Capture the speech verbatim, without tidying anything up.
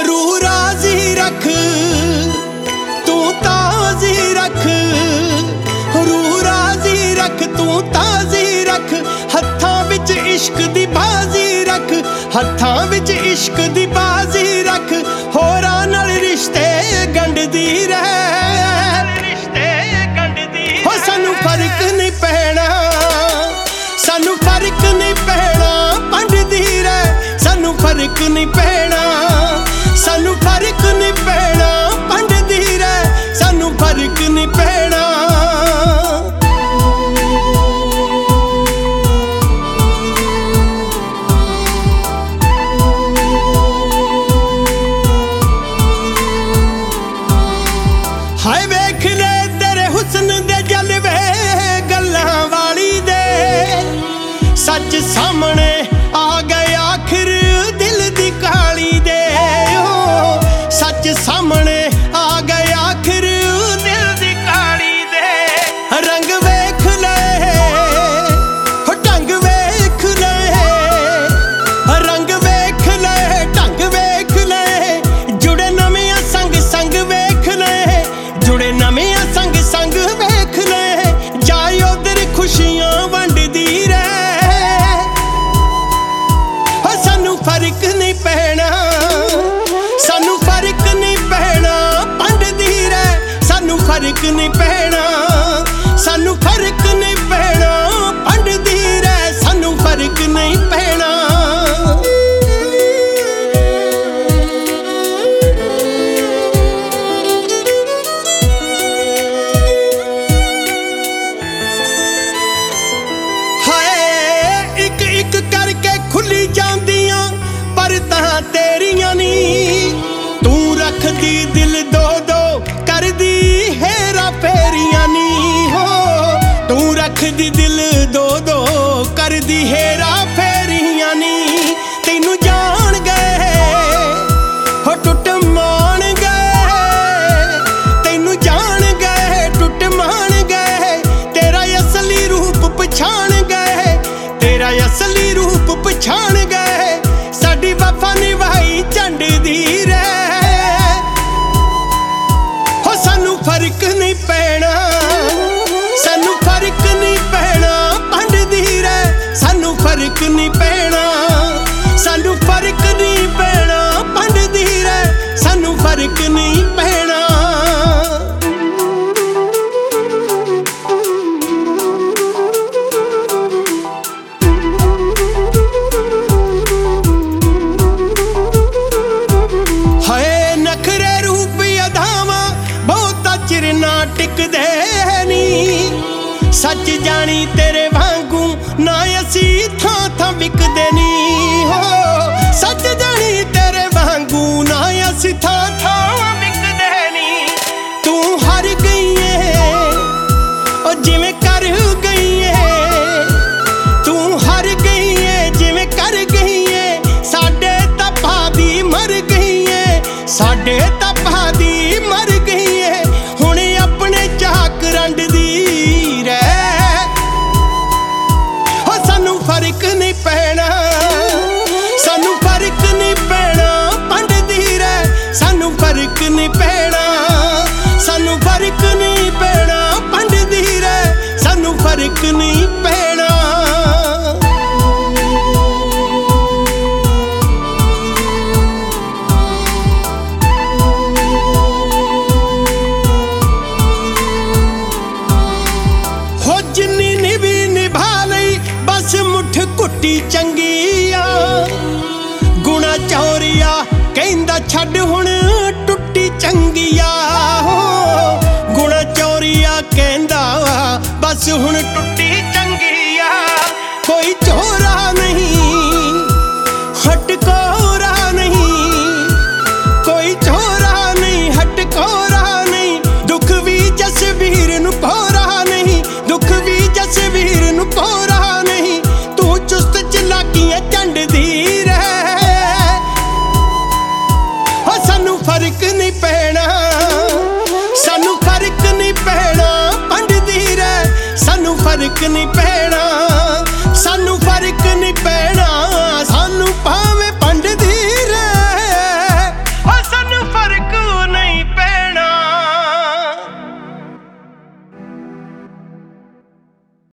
रूह राजी रख तू ताजी रख, रूह राजी रख तू ताजी रख, हत्थां विच इश्क दी बाजी रख, हत्थां विच इश्क दी बाजी रख, होरां नाल रिश्ते गंढदी रह, रिश्ते गंढदी हो सानू फर्क नहीं पैना, सानू फर्क नहीं पैना, पंडदी रह सानू फर्क नहीं पैना, सानू फर्क नहीं पैना, पंडदी रह सानू फर्क नहीं पैना। हाय वेख ले तेरे हुस्न दे जलवे गल्लां वाली दे, सच सामने आ गए आखिर दिल दी काली दे, ओ सच सामने आ गए आखिर दिल दी काली दे। रंग वेख ले हो ढंग वेख ले, रंग वेख ले ढंग वेख ले, जुड़े नवियां संग संग वेख ले, जुड़े नवियां संग संग वेख ले, जाए उधर खुशियां वंडदी रह, हो सानू फर्क नहीं पैना, सानू फर्क नहीं पैना, पंडदी रह सानू फर्क नहीं पैना, सानू फर्क नहीं पैना, पंडदी रह सानू फर्क नहीं पैना। एक करके खुली जांदियां पर तां तेरियां नी, तू रखदी दिल दो दो करदी हेरा फेरियां नी, हो तू रखदी दिल दो दो करदी हेरा फेरियां नी। तैनू जान गए हो टुट मान गए, तैनू जान गए टुट मान गए, तेरा असली रूप पछाण गए, तेरा असली रूप पछाण गए, साडी वफा निभाई झंडदी रह, हो सानू फर्क नहीं पैना, सानू फर्क नहीं पैना, पंडदी रह सानू फर्क नहीं पैना, सानू फर्क नहीं पैना, पंडदी रह सानू फर्क नहीं पैना। टिकदे नी सच जानी तेरे वांगू ना असी थां थां विकदे नी, हो सच जानी तेरे वांगू ना असी थां थां विकदे नी। तू हार गई है ओ जिवें कर गई है, तू हार गई है जिवें कर गई है, साडे तपा दी मर गई है, साडे तपा दी मर गई है, झाक रंडदी रह, हो सानू फर्क नहीं पैना, सानू फर्क नहीं पैना, पंडदी रह सानू फर्क नहीं पैना, सानू फर्क नहीं पैना, पंडदी रह सानू फर्क नहीं पैना। कुट्टी चंगी आ गुणा चौरिया कहंदा छड्ड हुण टुट्टी चंगी आ, हो गुणा चौरिया कहंदा बस हुण